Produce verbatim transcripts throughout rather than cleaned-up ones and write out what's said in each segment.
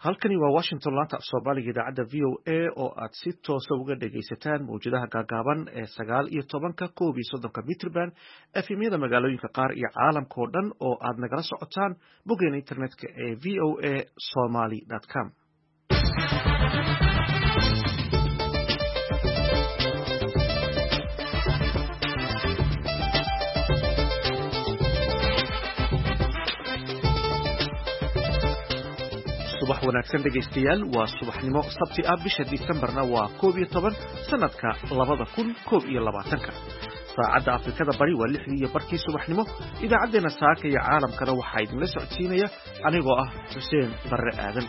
halkani waa Washington laanta af Soomaaliga idaacada V O A oo aad si toos ah uga dhageysataan mawjadaha gaagaaban ee sagaal iyo tobanka koob iyo soddonka mitrban efemyada magaalooyinka qaar iyo caalamka oo dhan oo aad nagala socotaan boggeena internetka ee v o a somali dot com. subax wanaagsan dhegeystayaal waa subaxnimo sabti ah bisha Decemberna waa koob iyo toban sanadka labada kun koob iyo labaatanka. saacadda Afrikada Bari waa lixdii iyo barkii subaxnimo. idaacadeena saaka iyo caalamkana waxaa idinla socodsiinaya anigoo ah Xuseen Barre Aadan.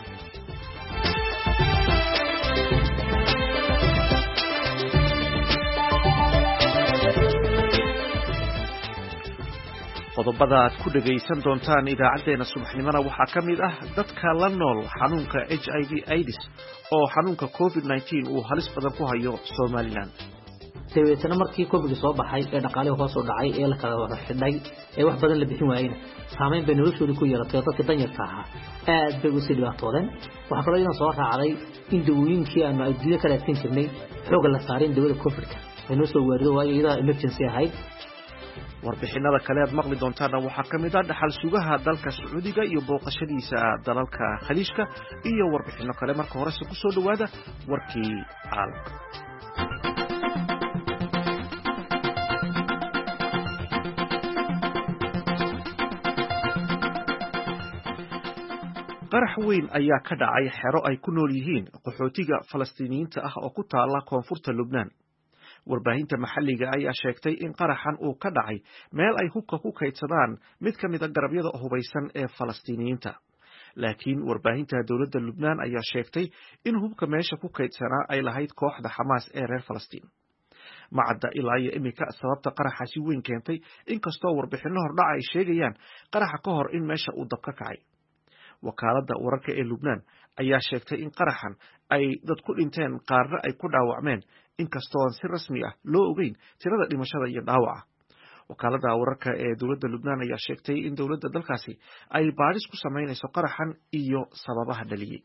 qodobada aad ku dhageysan doontaan idaacadeena subaxnimona waxaa ka mid ah dadka la nool xanuunka H I V AIDS oo xanuunka COVID nineteen uu halis badan ku hayo Soomaaliland. Dabeetana markii COVID soo baxay ee dhaqaalaha hoos u dhacay ee la kala wada xidhay ee wax badan la bixin waayeen saameyn bay noloshooda ku yeelatay dadka danyarta ah aad bay u sii dhibaatoodeen. waxa kale oo soo raacday in dawooyinkii aan adduunka kala siin jirnay xoog la saarin dawada COVID-ka inuu soo waarido waayo iyada emergency ahayd. warbixinada kale aad maqli doontaan waxaa ka mid ah dhaxal sugaha dalka Sacuudiga iyo booqashadiisa dalalka Khaliijka iyo warbixino kale. marka hore ku soo dhawaada warkii caalamka. qarax weyn ayaa ka dhacay xero ay ku nool yihiin qaxootiga Falastiiniyiinta ah oo ku taala koonfurta Lubnaan. warbaahinta maxalliga ayaa sheegtay in qaraxan uu ka dhacay meel ay hubka ku kaydsadaan mid ka mid ah garabyada hubeysan ee Falastiiniyiinta. laakiin warbaahinta dowladda Lubnaan ayaa sheegtay in hubka meesha ku kaydsanaa ay lahayd kooxda Xamaas ee reer Falastiin. macadda ilaa iyo imika sababta qaraxaasi weyn keentay, inkastoo warbixino hordhac ay sheegayaan qaraxa ka hor in meesha uu dab ka kacay. wakaaladda wararka ee Lubnaan ayaa sheegtay in qaraxan ay dad ku dhinteen qaarna ay ku dhaawacmeen, inkastoo si rasmi ah loo ogeyn tirada dhimashada iyo dhaawaca. wakaaladda wararka ee dowladda Lubnaan ayaa sheegtay in dowladda dalkaasi ay baadhis ku sameynayso qaraxan iyo sababaha dhaliyay.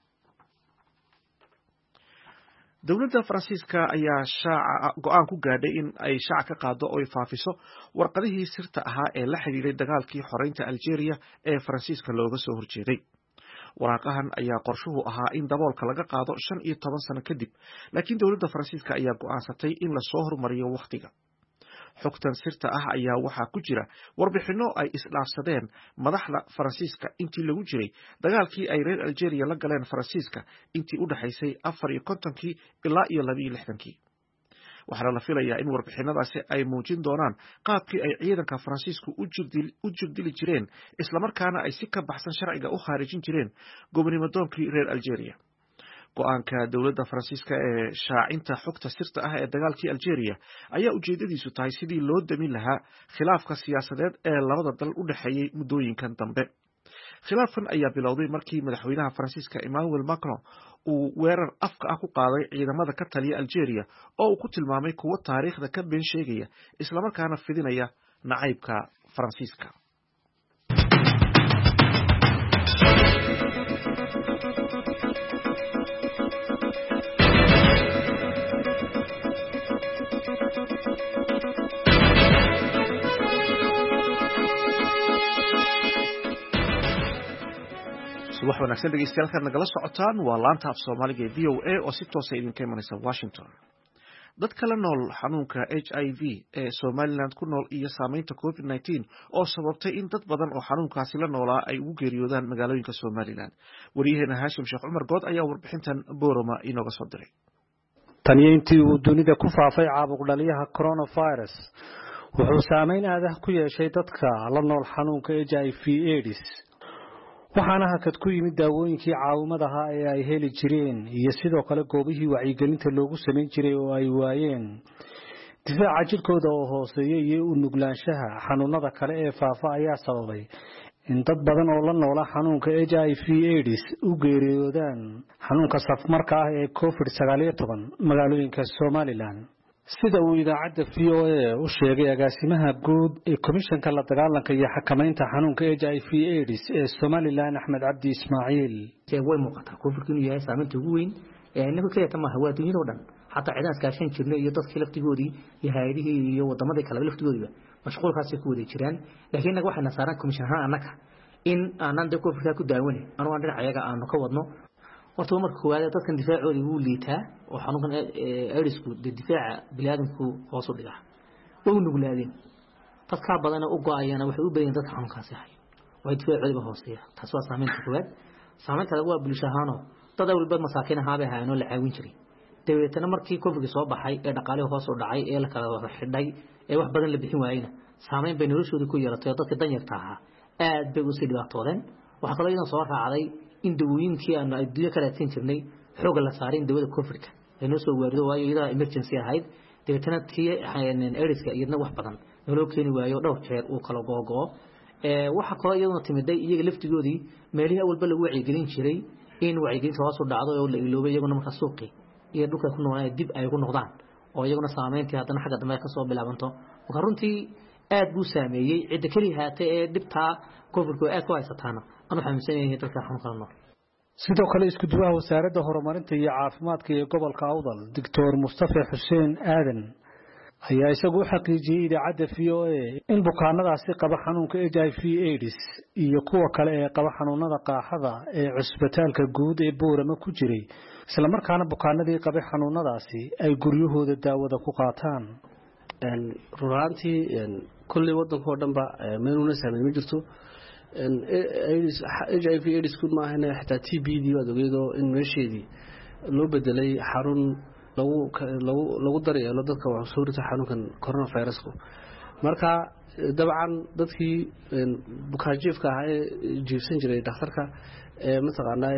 dowladda Faransiiska ayaa shaaca go'aan ku gaadhay in ay shaac ka qaado oo ay faafiso warqadihii sirta ahaa ee la xiriiray dagaalkii xoreynta Algeria ee Faransiiska looga soo horjeeday. waraaqahan ayaa qorshuhu ahaa in daboolka laga qaado shan iyo toban sano kadib, laakiin dowladda Faransiiska ayaa go'aansatay in la soo hormariyo waqtiga. xogtan sirta ah ayaa waxaa ku jira warbixino ay isdhaafsadeen madaxda Faransiiska intii lagu jiray dagaalkii ay reer Algeria la galeen Faransiiska intii u dhaxaysay afar iyo kontonkii ilaa iyo laba iyo lixdankii. waxaana la filayaa in warbixinadaasi ay muujin doonaan qaabkii ay ciidanka Faransiisku u jirdili jireen, islamarkaana ay si ka baxsan sharciga u khaarijin jireen gobonimo-doonkii reer Algeria. go'aanka dowladda Faransiiska ee shaacinta xogta sirta ah ee dagaalkii Algeria ayaa ujeedadiisu tahay sidii loo damin lahaa khilaafka siyaasadeed ee labada dal u dhaxeeyay muddooyinkan dambe. khilaafkan ayaa bilowday markii madaxweynaha Faransiiska Emmanuel Macron uu weerar afka ah ku qaaday ciidamada ka taliya Algeria oo uu ku tilmaamay kuwo taariikhda ka been sheegaya islamarkaana fidinaya nacaybka Faransiiska. subax wanaagsan dhegeystayaal nagala socotaan waa laanta af Soomaaliga ee V O A oo si toos ah idinka imanaysa Washington. dadka la nool xanuunka H I V ee Soomaaliland ku nool iyo saameynta COVID nineteen oo sababtay in dad badan oo xanuunkaasi la noolaa ay ugu geeriyoodaan magaalooyinka Soomaaliland. wariyaheena Haashim Sheekh Cumar Good ayaa warbixintan Boorama inooga soo diray. taniyo intii uu dunida ku faafay caabuq dhaliyaha coronavirus wuxuu saameyn aad ah ku yeeshay dadka la nool xanuunka H I V AIDS. waxaana hakad ku yimid daawooyinkii caawimadaha ee ay heli jireen iyo sidoo kale goobihii wacyigelinta loogu sameyn jiray oo ay waayeen. difaaca jirkooda oo hooseeyay iyo u nuglaanshaha xanuunada kale ee faafa ayaa sababay in dad badan oo la noola xanuunka H I V AIDS u geeriyoodaan xanuunka safmarka ah ee COVID sagaal iyo toban magaalooyinka Soomaaliland. sida uu idaacadda v o a u sheegay agaasimaha guud ee komishanka la dagaalanka iyo xakamaynta xanuunka H I V AIDS ee Somaliland Axmed Cabdi Ismaaciil way muuqataa koofurku inuu yahay saameynta ugu weyn ee inagu kaleeta ma hawa dunida oo dhan xataa ciidan iskaashan jirnay iyo dadkii laftigoodii iyo hay'adihii iyo wadamada kale laftigoodiba mashquulkaasi ku wada jiraan laakiin inagu waxayna saaran komishan ahaan anaka in aanan de koofurka ku daawanay anoo aan dhinacayaga aanu ka wadno horta marka koowaad dadkan difaacoodii wuu liitaa oo xanuunkan AIDS-ku difaaca bini'aadamku hoos u dhigaa oo u nuglaadeen dadka badan oo go'ayana waxay u baahan dadka xanuunkaasi hayo way difaacoodiba hooseeya taas waa saameynta koowaad saameynta lagu waa bulshahano dad walba masaakiin ahaaba hayno la caawin jiray dawladana markii covid soo baxay ee dhaqaale hoos u dhacay ee la kala wada xidhay ee wax badan la bixin waayina saameyn bay noloshooda ku yeelatay dadka danyarta ah aad bay u sii dhibaatoodeen waxa kale oo soo raacday in dawooyinkii aan adduunka ka raadsan jirnay xoog la saarin dawada covid ee noo soo waarido waayo iyada emergency ahayd dawladana tii AIDS-ka iyadna wax badan nolol keeni waayo dhowr jeer uu kala go'go ee waxa kale iyaduna timiday iyaga laftigoodii meelihii awalba lagu wacyigelin jiray in wacyigelinta hoos u dhacdo oo la iloobay iyaguna marka suuqi iyo dhulka ku noolaa dib ay ugu noqdaan oo iyaguna saameyntii haddana xagga dambe ka soo bilaabanto marka runtii aad buu saameeyay cid kaliya haatay ee dhibta covid-ku aad ku haysataana anu xanuunsanahay dadka xanuun kala nool sidoo kale isku duwaha wasaaradda horumarinta iyo caafimaadka ee gobolka Awdal Doctor Mustafa Xuseen Aadan ayaa isagu u xaqiijiyay idaacadda v o a in bukaanadaasi qaba xanuunka H I V AIDS iyo kuwa kale ee qaba xanuunada qaaxada ee cusbitaalka guud ee Boorama ku jiray isla markaana bukaanadii qaba xanuunadaasi ay guryahooda daawada ku qaataan een ruurantii een kulli wadanka oo dhanba meeluna saameyn ma jirto een H I V AIDS ku ma ahna xitaa T B D wada ogeedo in meesheedii loo bedelay xarun lagu lagu lagu dareelo dadka wax soo rita xanuunkan coronavirus-ku marka dabcan dadkii bukaanjiifka ah ee jiifsan jiray dhakhtarka ee mataqaanaa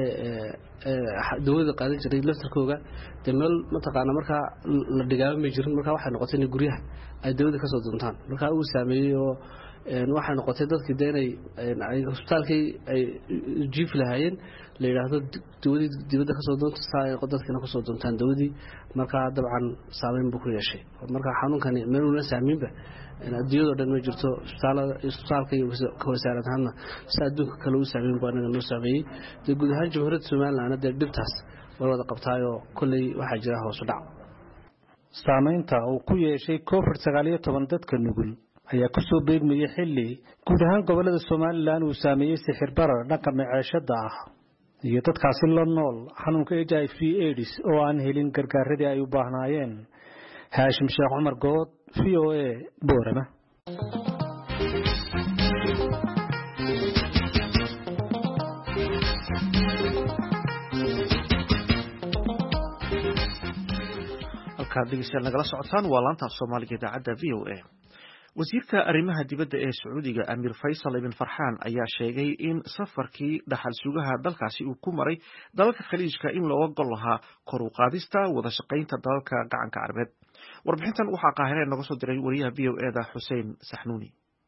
ee dawada qaadan jiray laftarkooga meel mataqaanaa marka la dhigaamay jirin marka waxay noqotay in guryaha ay dawada ka soo doontaan marka uu saameeyay oo waxay noqotay dadkii deenay ay hospitaalkii ay jiif lahaayeen la yiraahdo dawada dibadda ka soo doonto saay dadkina ka soo doontaan dawadii marka dabcan saameyn buu ku yeeshay marka xanuunkani meel uu la saameeyba in adduunyada dhan ma jirto isbitaalada isbitaalka iyo wasaaradahana saa adduunka kale uu saameyn buu anaga noo saameeyay dad guud ahaan jamhuuriyadda Soomaaliland dad dhibtaas wada qabtaayo kulay waxa jira hoos u dhac saameynta uu ku yeeshay covid sagaal iyo toban dadka nugul ayaa ku soo beegmayay xilli guud ahaan gobolada Soomaaliland uu saameeyay sixir barar dhanka maciishada ah iyo dadkaasi la nool xanuunka H I V AIDS oo aan helin gargaaradii ay u baahnaayeen Haashim Sheekh Umar Good v o a Boorama halka dhegeystayaal nagala socotaan waa laanta Soomaaliga idaacadda v o a wasiirka arrimaha dibadda ee Sacuudiga Amir Faisal ibn Farhan ayaa sheegay in safarkii dhaxal sugaha dalkaasi uu ku maray dalalka khaliijka in looga gol lahaa kor u qaadista wada shaqaynta dalalka gacanka Carbeed warbixintan waxaa Qaahire naga soo diray wariyaha v o a da Hussein Saxnuuni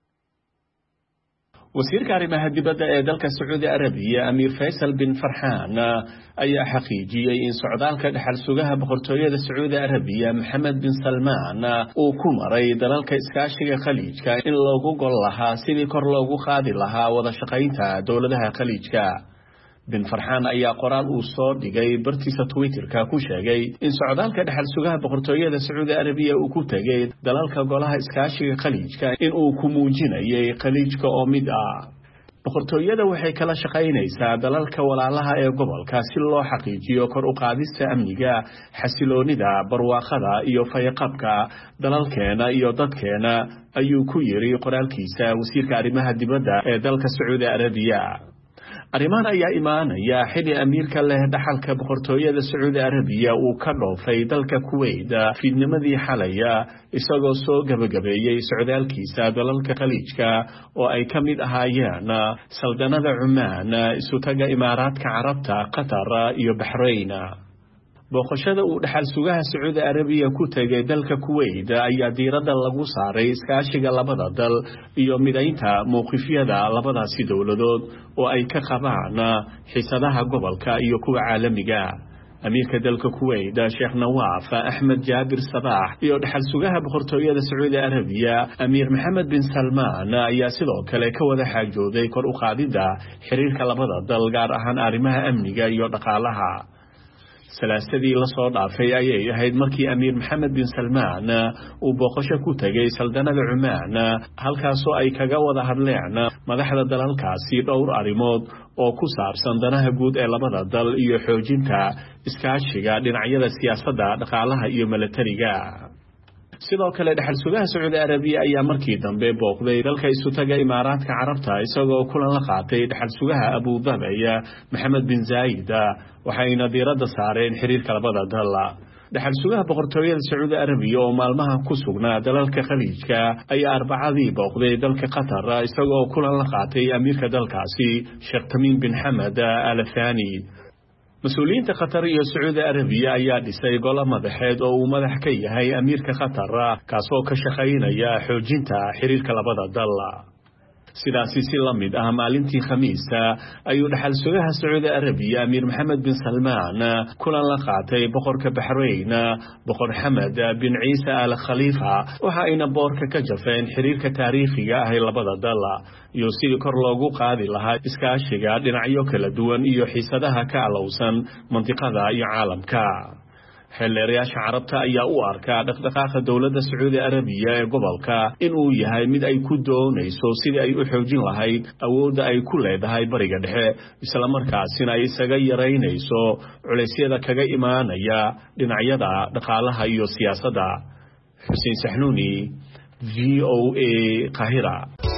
wasiirka arrimaha dibadda ee dalka Sacuudi Arabiya Amir Faisal bin Farhan ayaa xaqiijiyay in socdaalka dhaxal sugaha boqortooyada Sacuudi Arabiya Mohammed bin Salman uu ku maray dalalka iskaashiga khaliijka in loogu gol lahaa sidii kor loogu qaadi lahaa wada shaqaynta dawladaha khaliijka bin Farhan ayaa qoraal uu soo dhigay bartiisa Twitter-ka ku sheegay in socdaalka dhaxal sugaha boqortooyada Sacuudi Arabiya uu ku tagay dalalka golaha iskaashiga khaliijka in uu ku muujinayay khaliijka oo mid ah boqortooyada waxay kala shaqaynaysaa dalalka walaalaha ee gobolka si loo xaqiijiyo kor u qaadista amniga xasiloonida barwaaqada iyo fayqabka dalalkeena iyo dadkeena ayuu ku yiri qoraalkiisa wasiirka arrimaha dibadda ee dalka Sacuudi Arabiya arrimahan ayaa imaanaya xilli amiirka leh dhaxalka boqortooyada Sacuudi Arabiya uu ka dhoofay dalka Kuwait fiidnimadii xalaya isagoo soo gabagabeeyay socdaalkiisa dalalka khaliijka oo ay ka mid ahaayeen saldanada Oman isu taga Imaaraadka Carabta Qatar iyo Bahrain booqashada uu dhaxal sugaha Sacuudi Arabiya ku tagay dalka Kuwait ayaa diiradda lagu saaray iskaashiga labada dal iyo midaynta mowqifyada labadaasi dawladood oo ay ka qabaan xiisadaha gobolka iyo kuwa caalamiga amiirka dalka Kuwait Sheikh Nawaf Ahmed Jabir Sabah iyo dhaxal sugaha boqortooyada Sacuudi Arabiya Amiir Mohammed bin Salman ayaa sidoo kale ka wada xaajooday kor u qaadida xiriirka labada dal gaar ahaan arrimaha amniga iyo dhaqaalaha. Salaasadii la soo dhaafay ayay ahayd markii Amiir Mohammed bin Salman uu booqasho ku tagay saldanada Oman halkaasoo ay kaga wada hadleen madaxda dalalkaasi dhowr arrimood oo ku saabsan danaha guud ee labada dal iyo xoojinta iskaashiga dhinacyada siyaasadda, dhaqaalaha iyo milatariga. sidoo kale dhaxal sugaha Sacuudi Arabiya ayaa markii dambe booqday dalka isu taga Imaaraadka Carabta isagoo kulan la qaatay dhaxal sugaha Abu Dhabi Mohammed bin Zayed waxayna diiradda saareen xiriirka labada dal. dhaxal sugaha boqortooyada Sacuudi Arabiya oo maalmaha ku sugnaa dalalka Khaliijka ayaa Arbacadii booqday dalka Qatar isagoo kulan la qaatay amiirka dalkaasi Sheikh Tamim bin Hamad Al Thani. مسؤولين قطر iyo Sacuudi Arabiya ayaa dhisay gol madaxeed oo uu madax ka yahay amiirka Qatar kaasoo ka shaqeynaya xoojinta xiriirka labada dal. sidaasi si la mid ah maalintii Khamiista ayuu dhaxal sugaha Sacuudi Arabiya Amiir Mohammed bin Salman kulan la qaatay boqorka Bahrain boqor Hamad bin Isa Al Khalifa waxa ayna boorka ka jafeen xiriirka taariikhiga ah ee labada dal iyo sidii kor loogu qaadi lahaa iskaashiga dhinacyo kala duwan iyo xiisadaha ka alowsan mantiqada iyo caalamka. xeelleerayaasha Carabta ayaa u arkaa dhaqdhaqaaqa dawladda Sacuudi Arabiya ee gobolka inuu yahay mid ay ku doonayso sidii ay u xoojin lahayd awoodda ay ku leedahay bariga dhexe isla markaasina ay isaga yareynayso culeysyada kaga imaanaya dhinacyada dhaqaalaha iyo siyaasadda. Xuseen Saxnuuni, V O A, Qahira.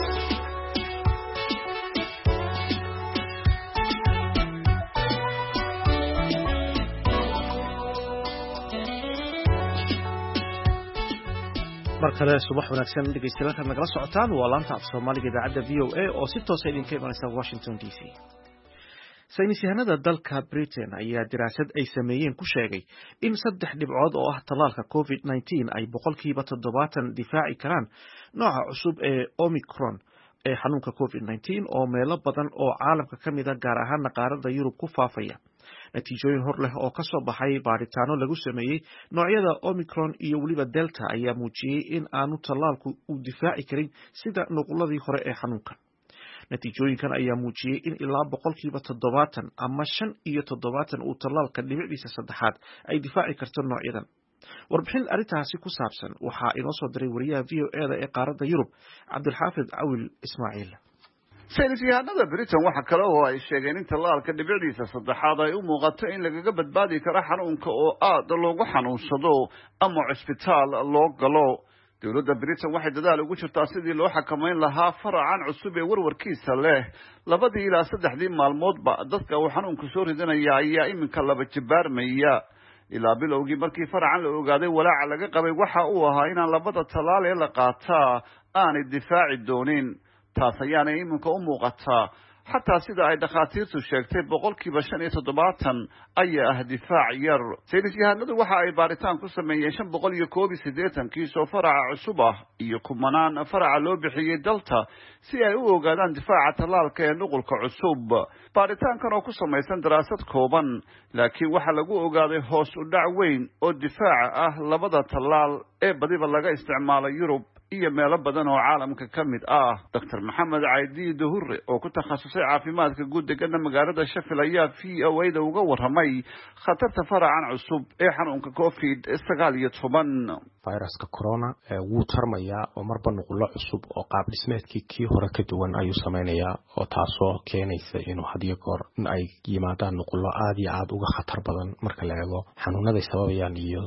markale subax wanaagsan dhegeystayaal nagala socotaan waa laanta af Soomaaliga idaacadda V O A oo si toos ah idinka imanaysa Washington D C. saynis yahanada dalka Britain ayaa diraasad ay sameeyeen ku sheegay in saddex dhibcood oo ah talaalka COVID nineteen ay boqolkiiba toddobaatan difaaci karaan nooca cusub ee Omicron ee xanuunka COVID nineteen oo meelo badan oo caalamka ka mid ah gaar ahaan qaaradda Yurub ku faafaya. natiijooyin hor leh oo ka soo baxay baaritaano lagu sameeyay noocyada Omicron iyo waliba Delta ayaa muujiyay in aanu talaalku u difaaci karin sida nuquladii hore ee xanuunka. natiijooyinkan ayaa muujiyay in ilaa boqolkiiba toddobaatan ama shan iyo toddobaatan uu talaalka dhibicdiisa saddexaad ay difaaci karto noocyadan. warbixin arrintaasi ku saabsan waxaa inoo soo diray wariyaha V O A da ee qaaradda Yurub Cabdulxaafid Awil Ismaaciil. saynis yahanada Britain waxa kale oo ay sheegeen in talaalka dhibicdiisa saddexaad ay u muuqato in lagaga badbaadi karo xanuunka oo aad loogu xanuunsado ama cusbitaal loo galo. dawladda Britain waxay dadaal ugu jirtaa sidii loo xakameyn lahaa faracan cusub ee warwarkiisa leh. labadii ilaa saddexdii maalmoodba dadka uu xanuunku soo ridanaya ayaa iminka laba jibaarmaya. ilaa bilowgii markii faracan la ogaaday walaaca laga qabay waxa uu ahaa inaan labada talaal ee la qaataa aanay difaaci doonin. taas ayaana iminka u muuqataa xataa sida ay dhakhaatiirtu sheegtay boqolkiiba shan iyo toddobaatan ayaa ah difaac yar. saynis yahanadu waxa ay baaritaan ku sameeyeen shan boqol iyo koob iyo siddeetan kiis oo faraca cusub ah iyo kumanaan faraca loo bixiyey Delta si ay u ogaadaan difaaca talaalka ee nuqulka cusub. baaritaankan oo ku samaysan daraasad kooban laakiin waxa lagu ogaaday hoos u dhac weyn oo difaaca ah labada talaal ee badiba laga isticmaalo Yurub iyo meelo badan oo caalamka ka mid ah. Doctor Maxamed Caidi Duhur oo ku takhasusay caafimaadka guud deegaanka magaalada Sheffield ayaa V O A da uga warramay khatarta faracan cusub ee xanuunka COVID sagaal iyo toban. fayraska corona wuu tarmaya oo marba nuqulo cusub oo qaab dhismeedkii kii hore ka duwan ayuu sameynaya oo taasoo keenaysa inuu hadiyo goor ay yimaadaan nuqulo aad iyo aad uga khatar badan marka la eego xanuunada sababayaan iyo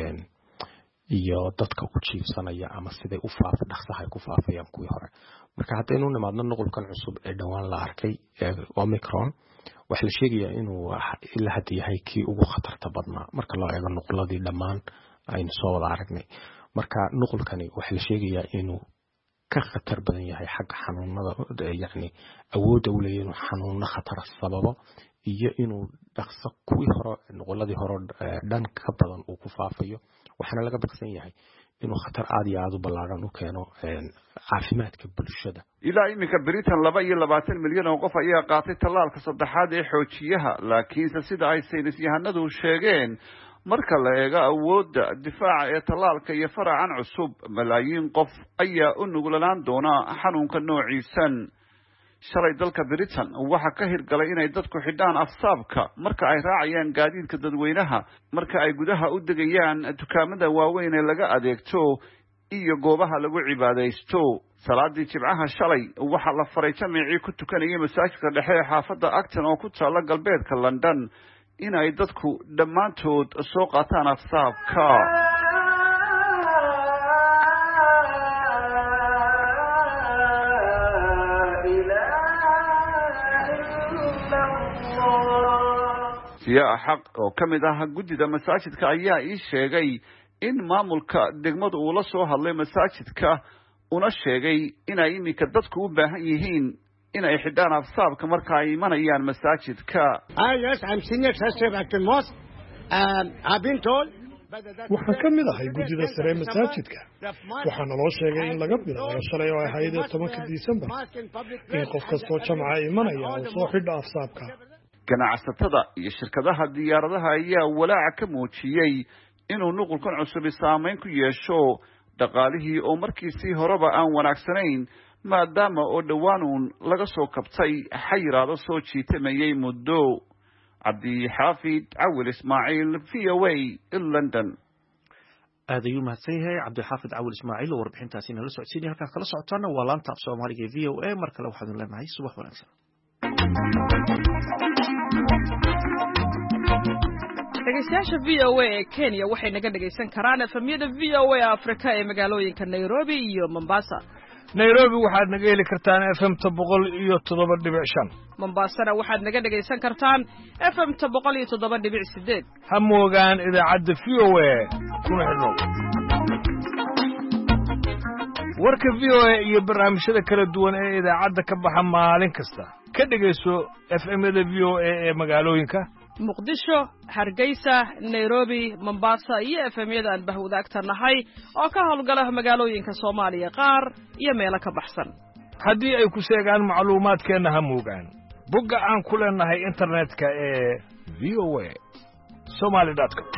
iyo dadka ku jiibsanaya ama siday u faaf dhaqsahay ku faafayaan kuwii hore. marka haddaynu nimaadno nuqulkan cusub ee dhawaan la arkay ee Omicron waxa la sheegayaa inuu ilaa hadda yahay kii ugu khatarta badnaa marka loo eego nuquladii dhammaan aynu soo wada aragnay. marka nuqulkani waxa la sheegayaa inuu ka khatar badan yahay xagga xanuunada yacni awoodda u leeyahay inuu xanuuno khatar sababo iyo inuu dhaqso kuwii hore nuquladii hore dhan ka badan uu ku faafayo. waxaana laga baqsan yahay inuu khatar aad iyo aad u ballaaran u keeno caafimaadka bulshada. ilaa iminka Britain laba iyo labaatan milyan oo qof ayaa qaatay tallaalka saddexaad ee xoojiyaha, laakiinse sida ay saynis yahanadu sheegeen marka la eego awoodda difaaca ee tallaalka iyo faracan cusub, malaayiin qof ayaa u nuglanaan doona xanuunka noociisan. shalay dalka Britain waxa ka hirgalay inay dadku xidhaan afsaabka marka ay raacayaan gaadiidka dadweynaha, marka ay gudaha u degayaan dukaamada waaweyn ee laga adeegto iyo goobaha lagu cibaadaysto. salaadii jimcaha shalay waxa la faray jamiicii ku tukanayay masaajidka dhexe ee xaafadda Acton oo ku taala galbeedka London inay dadku dhammaantood soo qaataan afsaabka. siyaa xaq oo ka mid ah guddida masaajidka ayaa ii sheegay in maamulka degmadu uu la soo hadlay masaajidka una sheegay inay iminka dadku u baahan yihiin inay xidhaan afsaabka marka ay imanayaan masaajidka. waxaan ka mid ahay guddida sare ee masaajidka. waxaana loo sheegay in laga bilaabo shalay oo ahayd tobanka Disembar in qof kastoo jamca imanaya uu soo xidho afsaabka. ganacsatada iyo shirkadaha diyaaradaha ayaa walaac ka muujiyay inuu nuqulkan cusub saameyn ku yeesho dhaqaalihii oo markiisii horeba aan wanaagsanayn, maadaama oo dhawaanuun laga soo kabtay xayiraado soo jiitamayay muddo. cabdixaafid cawil ismaaciil, v o a, London. aad ayuu mahadsan yahay cabdixaafid cawil ismaaciil oo warbixintaasi nala socodsiinaya. halkaad kala socotaana waa laanta af soomaaliga ee v o a. mar kale waxaanu leenahay subax wanaagsan. dhegeystayaasha v o a ee Kenya waxay naga dhegeysan karaan efemyada v o a Afrika ee magaalooyinka Nairobi iyo Mombasa. Nairobi waxaad naga heli kartaan F M ta boqol iyo toddoba dhibic shan. Mombasana waxaad naga dhegeysan kartaan F M ta boqol iyo toddoba dhibic sideed. Ha moogaan idaacadda v o a kuna xidhnow. warka v o a iyo barnaamijyada kala duwan ee idaacadda ka baxa maalin kasta ka dhegeyso F M-yada v o a ee magaalooyinka Muqdisho, Hargeysa, Nairobi, Mombasa iyo F M-yada aan bahwadaagta nahay oo ka howlgala magaalooyinka Soomaaliya qaar iyo meelo ka baxsan. haddii ay ku sheegaan macluumaadkeena ha moogaan bogga aan ku leenahay internetka ee v o a somali dot com.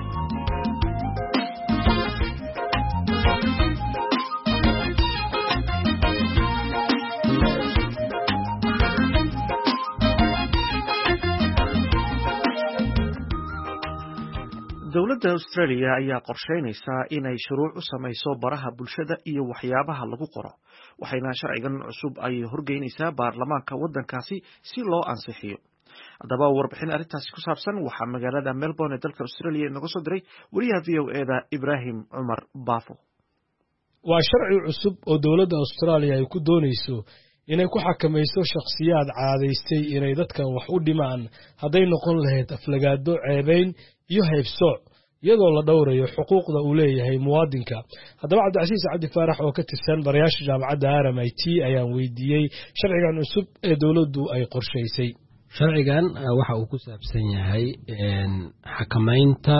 dowladda Australia ayaa qorsheynaysaa inay shuruuc u samayso baraha bulshada iyo waxyaabaha lagu qoro, waxayna sharcigan cusub ay horgeynaysaa baarlamaanka waddankaasi si loo ansixiyo. haddaba warbixin arrintaasi ku saabsan waxaa magaalada Melbourne ee dalka Australia inaga soo diray wariyaha v o a-da Ibrahim Cumar Baafo. waa sharci cusub oo dowladda Australia ay ku doonayso inay ku xakamayso shakhsiyaad caadaystay inay dadka wax u dhimaan hadday noqon lahayd aflagaado, ceebayn iyo haybsooc, iyadoo la dhowrayo xuquuqda uu leeyahay muwaadinka. haddaba cabdicasiis cabdi faarax oo ka tirsan barayaasha jaamacadda R M I T ayaan weydiiyey sharcigan cusub ee dowladdu ay qorshaysay. sharcigan waxa uu ku saabsan yahay xakamaynta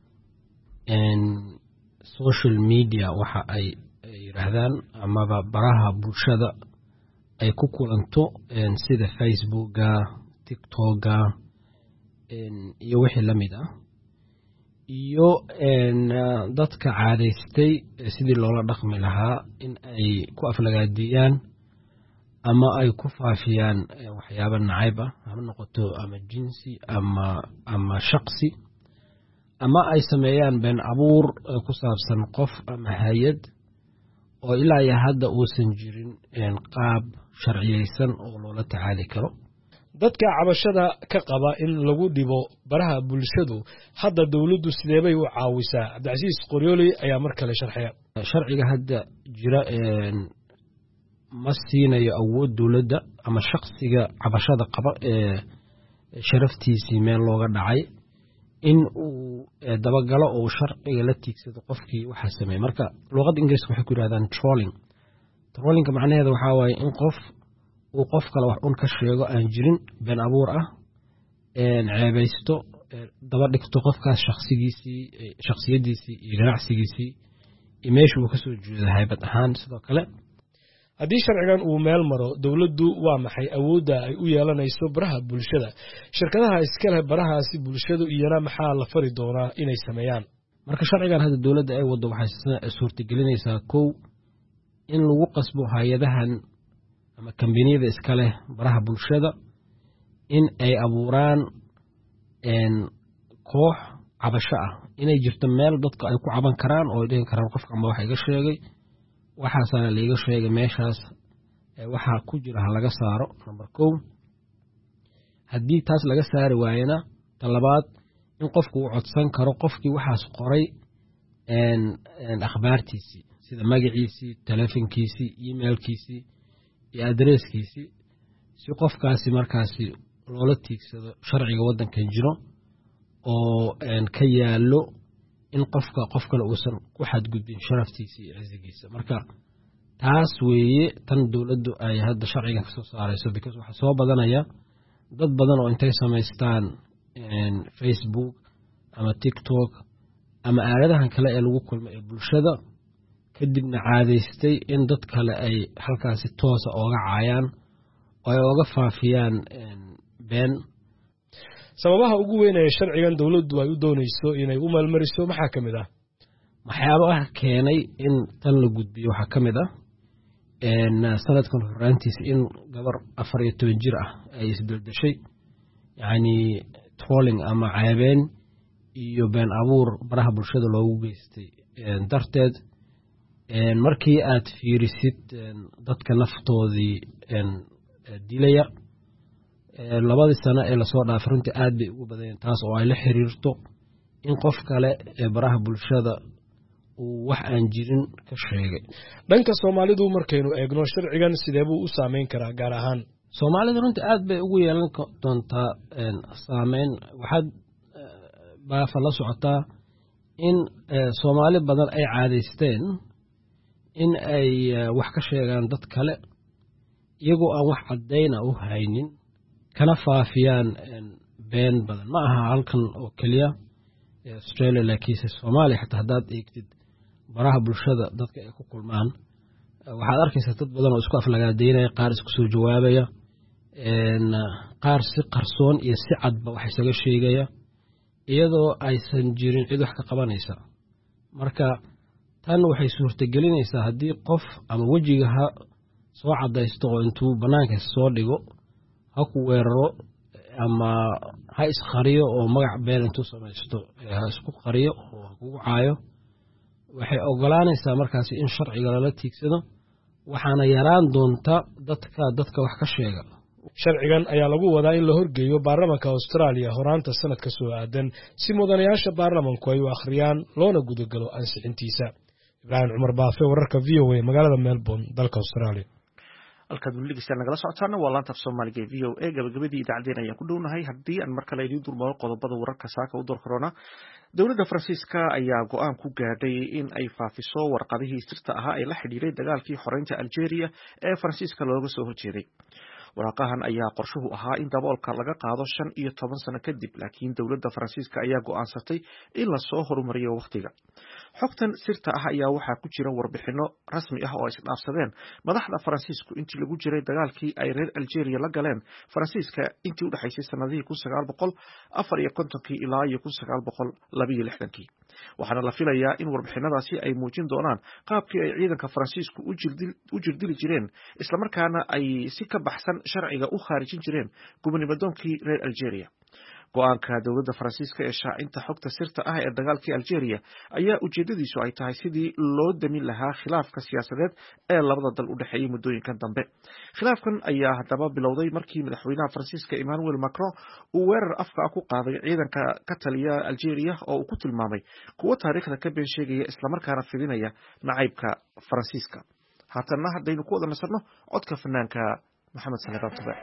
social media waxa ay yiraahdaan amaba baraha bulshada ay ku kulanto sida Facebooka, TikToka iyo wixii la mid ah, iyo dadka caadaystay sidii loola dhaqmi lahaa in ay ku aflagaadiyaan ama ay ku faafiyaan waxyaabo nacayb ah, ha noqoto ama jinsi ama ama shakhsi, ama ay sameeyaan been abuur ku saabsan qof ama hay'ad oo ilaa iyo hadda uusan jirin qaab sharciyeysan oo loola tacaali karo. dadka cabashada ka qaba in lagu dhibo baraha bulshadu hadda dawladdu sideebay u caawisaa? Cabdicasiis Qoryooli ayaa mar kale sharxaya. sharciga hadda jira ma siinayo awood dawladda ama shakhsiga cabashada qaba ee sharaftiisii meel looga dhacay in uu dabagalo oo sharciga la tiigsado qofkii waxa sameeyay. marka luqadda Ingiriiska waxay ku yiraahdaan trolling. trolling macnaheedu waxa waaye in qof uu qof kale wax un ka sheego aan jirin, been abuur ah, een ceebaysto, daba dhigto qofkaas shakhsigiisii, shakhsiyadiisii iyo ganacsigiisii meesha uu ka soo jeedo haybad ahaan sidoo kale haddii sharcigan uu meel maro dowladdu waa maxay awoodda ay u yeelanayso baraha bulshada shirkadaha iska leh barahaasi bulshadu iyana maxaa la fari doonaa inay sameeyaan marka sharcigan hadda dowladda ay waddo waxay suurtagelinaysaa kow in lagu qasbo hay-adahan ama kambaniyada iska leh baraha bulshada in ay abuuraan koox cabasho ah inay jirto meel dadka ay ku caban karaan oo ay dhihi karaan qofka ama waxa iga sheegay waxaasaana laiga sheegay meeshaas waxaa ku jira ha laga saaro number kow haddii taas laga saari waayana talabaad in qofku uu codsan karo qofkii waxaas qoray akhbaartiisii sida magaciisii telefonkiisii emailkiisii iyo adresskiisii si qofkaasi markaasi loola tiigsado sharciga waddankan jiro oo ka yaallo in qofka qof kale uusan ku xadgudbin sharaftiisa iyo cizigiisa marka taas weeye tan dowladdu ay hadda sharcigan kasoo saarayso because waxaa soo badanaya dad badan oo intay samaystaan Facebook ama TikTok ama aaladahan kale ee lagu kulmo ee bulshada kadibna caadaystay in dad kale ay halkaasi toosa ooga caayaan oo ay ooga faafiyaan been sababaha ugu weyn ee sharcigan dowladdu ay u doonayso inay u maalmariso maxaa ka mid ah waxyaabaha keenay in tan la gudbiyo waxaa ka mid ah sanadkan horaantiisa in gabar afar iyo toban jir ah ay isbeldeshay yacni trolling ama ceebeen iyo been abuur baraha bulshada loogu geystay darteed markii aad fiirisid dadka naftoodii dilaya labadii sano ee lasoo dhaafay runtii aad bay ugu badanyeen taas oo ay la xiriirto in qof kale ee baraha bulshada uu wax aan jirin ka sheegay dhanka Soomaalidu markaynu eegno sharcigan sidee buu u saameyn karaa gaar ahaan Soomaalidu runtii aad bay ugu yeelan doontaa saameyn waxaad baa la socotaa in Soomaali badan ay caadaysteen in ay wax ka sheegaan dad kale iyagoo aan wax cadeyna u haynin kana faafiyaan been badan ma aha halkan oo kaliya Australia laakiinse Soomaaliya xataa haddaad eegtid baraha bulshada dadka ay ku kulmaan waxaad arkaysaa dad badan oo isku aflagaadeynaya qaar isku soo jawaabaya qaar si qarsoon iyo si cadba wax isaga sheegaya iyadoo aysan jirin cid wax ka qabanaysa marka tan waxay suurtagelinaysaa haddii qof ama wejiga ha soo cadaysto oo intuu bannaanka soo dhigo ha ku weeraro ama ha isqariyo oo magac been intuu samaysto ha isku qariyo oo ha kugu caayo waxay ogolaanaysaa markaasi in sharciga lala tiigsado waxaana yaraan doonta dadka dadka wax ka sheega sharcigan ayaa lagu wadaa in la horgeeyo baarlamaanka Australia horaanta sanadka soo aadan si mudanayaasha baarlamaanku ay u akhriyaan loona gudagalo ansixintiisa Ibrahim Umar Baafe wararka V O A magaalada Melbourne dalka Australia halkaad weligiisa nagala socotaana waa laanta Soomaaliga ee V O A gabagabadii idaacadeena ayaan ku dhownahay haddii aan mar kale idin dulmaro qodobada wararka saaka u door corona dowladda Faransiiska ayaa go'aan ku gaadhay in ay faafiso warqadihii sirta ahaa ee la xidhiidhay dagaalkii xoreynta Algeria ee Faransiiska looga soo horjeeday waraaqahan ayaa qorshuhu ahaa in daboolka laga qaado shan iyo toban sano kadib laakiin dowladda Faransiiska ayaa go'aansatay in la soo horumariyo waqtiga xogtan sirta ah ayaa waxaa ku jira warbixino rasmi ah oo isdhaafsadeen madaxda Faransiisku intii lagu jiray dagaalkii ay reer Algeria la galeen Faransiiska intii u dhaxaysay sanadihii kun sagaal boqol afar iyo konton ilaa iyo kun sagaal boqol laba iyo lixdan waxaana la filayaa in warbixinadaasi ay muujin doonaan qaabkii ay ciidanka Faransiisku u jirdili jireen isla markaana ay si ka baxsan sharciga u khaarijin jireen gubernadoonkii reer Algeria go'aanka dowladda Faransiiska ee shaacinta xogta sirta ah ee dagaalkii Algeria ayaa ujeedadiisu ay tahay sidii loo damin lahaa khilaafka siyaasadeed ee labada dal u dhaxeeyay muddooyinkan dambe khilaafkan ayaa haddaba bilowday markii madaxweynaha Faransiiska Emmanuel Macron uu weerar afka ku qaaday ciidanka ka taliya Algeria oo uu ku tilmaamay kuwa taariikhda ka been sheegaya isla markaana fidinaya nacaybka Faransiiska haatana haddaynu ku wada nasarno codka fanaanka Maxamed Salebaan Tube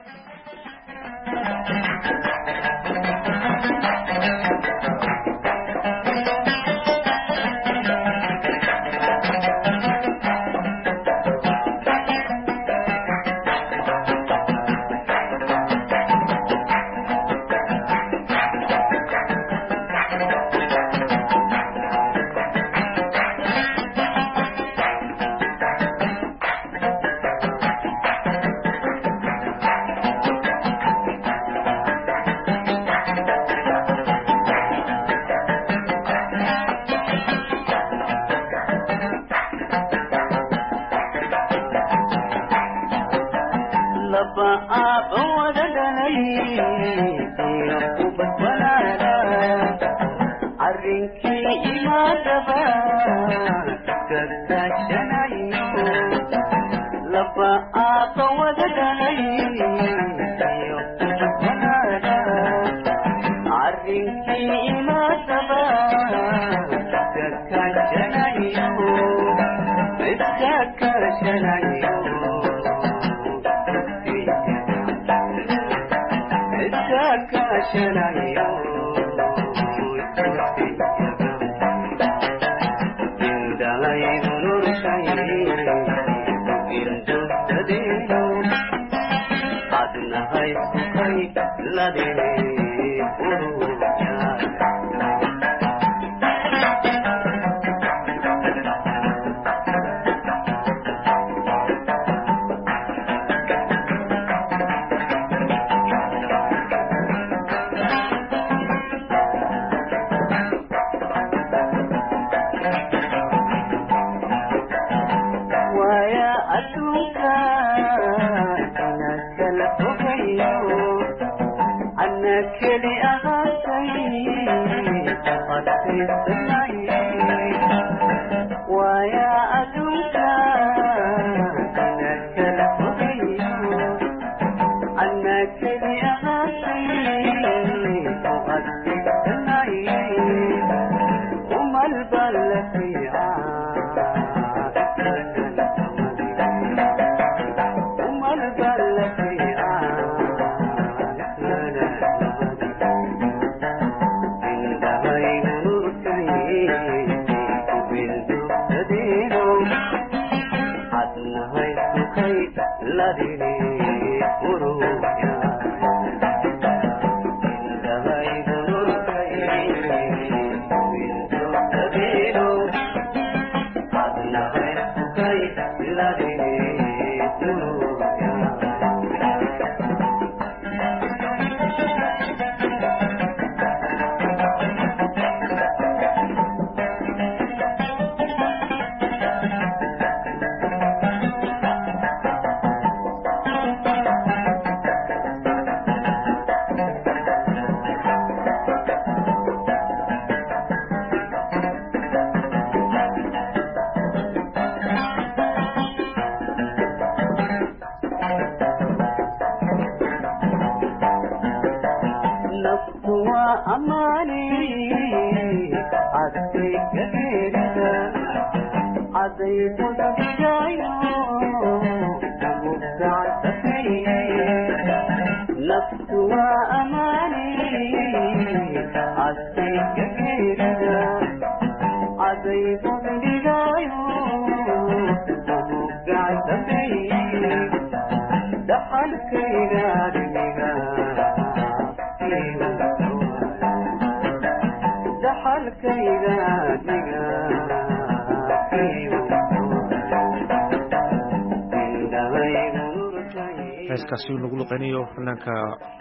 heeskaasi lagu luqeynayo fanaanka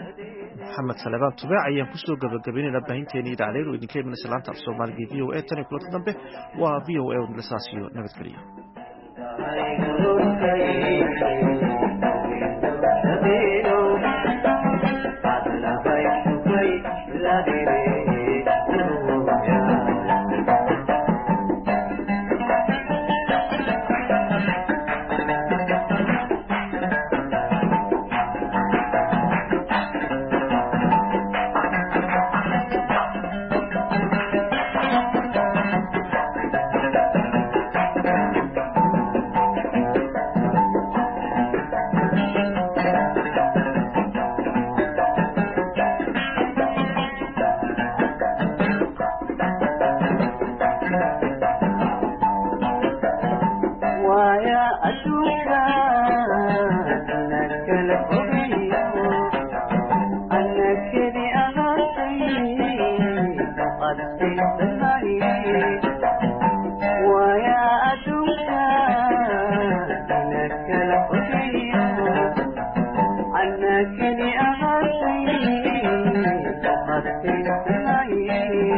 maxamed salebaan tubaac ayaan kusoo gabagabaynayna baahinteeni idaacadeed oo idinka imanaysa laanta af soomaaliga v o a tan iyo kulanka dambe waa v o a oo nalasaas iyo nabadgeliyo أنا كذي أغطي قد في السماء